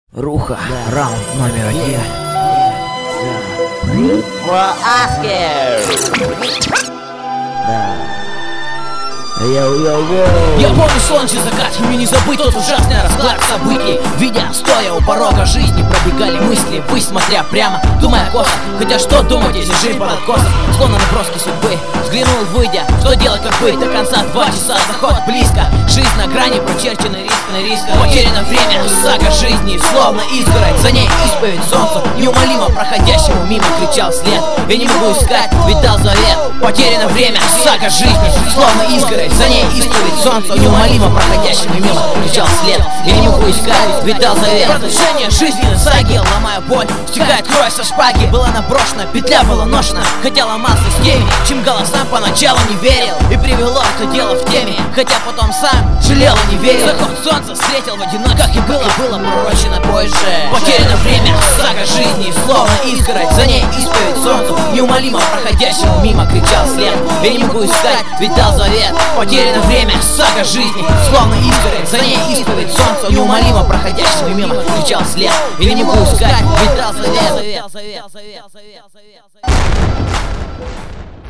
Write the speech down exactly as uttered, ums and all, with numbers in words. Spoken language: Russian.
Руха, да. Раунд номер один. Да. Йоу-йоу-йоу. Я помню солнце закат, и мне не забыть тот ужасный расклад событий. Видя, стоя у порога жизни, пробегали мысли, вы смотря прямо, думая косо. Хотя что думать, если жизнь под откосом, словно наброски судьбы. Взглянул, выйдя, что делать, как быть, до конца два часа, заход близко. Жизнь на грани, прочерченный риск на рисках. Потеряно время, сага жизни, словно изгородь. За ней исповедь солнцу, неумолимо проходящему мимо кричал вслед. Я не могу искать, ведь дал завет. Потеряно время, сага жизни, словно изгородь. За ней исповедь солнцу, неумолимо проходящему мимо кричал вслед. Я не могу искать, ведь дал завет. Продолжение жизненной саги, ломая боль, стекает кровь со шпаги. Была наброшена, петля была ношена, хотя ломался с теми, чем голосам поначалу не верил. И привело это дело в теме, хотя потом сам жалел и не верил. Заход солнца встретил в одинок, как и было, было пророчено позже. Потеряно время, сага жизни, словно изгородь. За ней исповедь солнцу, неумолимо проходящему мимо кричал вслед. Я не могу искать, ведь дал завет. Потеряно время, сага жизни, словно изгородь. За ней исповедь солнцу, неумолимо проходящему мимо кричал вслед. Я не могу искать, ведь дал завет.